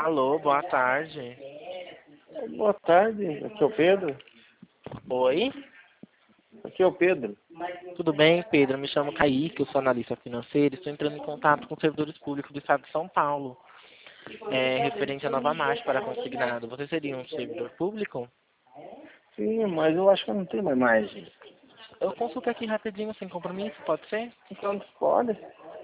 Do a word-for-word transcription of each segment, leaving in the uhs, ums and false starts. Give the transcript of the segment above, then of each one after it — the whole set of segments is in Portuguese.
Alô, boa tarde. Boa tarde, aqui é o Pedro. Oi? Aqui é o Pedro. Tudo bem, Pedro? Me chamo Kaique, eu sou analista financeiro e estou entrando em contato com os servidores públicos do Estado de São Paulo, é, referente à nova marcha para consignado. Você seria um servidor público? Sim, mas eu acho que eu não tenho mais margem. Eu consulto aqui rapidinho, sem compromisso, pode ser? Então, pode.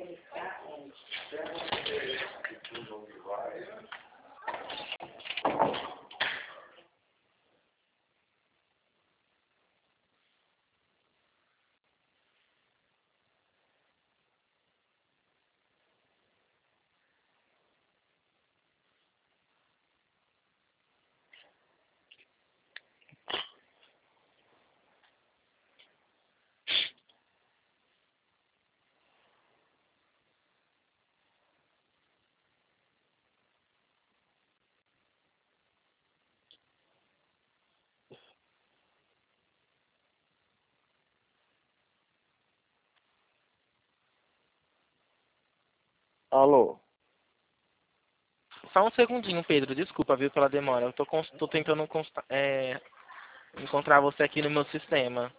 Alô? Só um segundinho, Pedro, desculpa, viu, pela demora. Eu tô, cons- tô tentando consta- é, encontrar você aqui no meu sistema.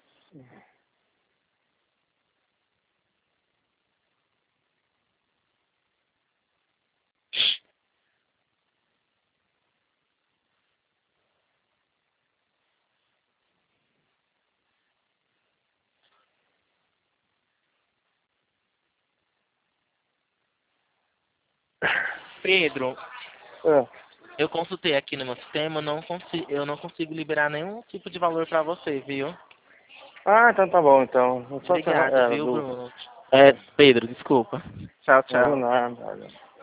Pedro, É. eu consultei aqui no meu sistema, eu não consigo, eu não consigo liberar nenhum tipo de valor para você, viu? Ah, então tá bom, então. Só essa Obrigado, era a viu, dúvida. Bruno? É, Pedro, desculpa. Tchau, Não, tchau. nada.